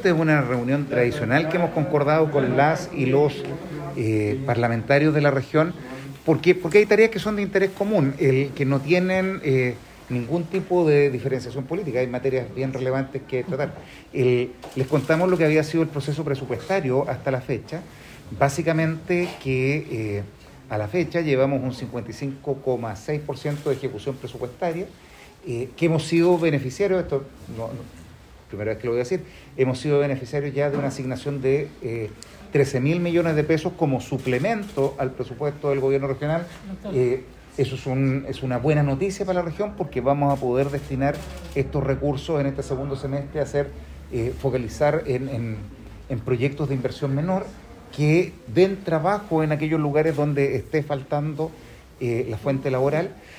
esta es una reunión tradicional que hemos concordado con las y los parlamentarios de la región, porque hay tareas que son de interés común, que no tienen ningún tipo de diferenciación política, hay materias bien relevantes que tratar. Les contamos lo que había sido el proceso presupuestario hasta la fecha, básicamente que a la fecha llevamos un 55,6% de ejecución presupuestaria, que hemos sido beneficiarios, esto primera vez que lo voy a decir, hemos sido beneficiarios ya de una asignación de 13.000 millones de pesos como suplemento al presupuesto del gobierno regional. Eso es una buena noticia para la región, porque vamos a poder destinar estos recursos en este segundo semestre a focalizar en proyectos de inversión menor que den trabajo en aquellos lugares donde esté faltando la fuente laboral.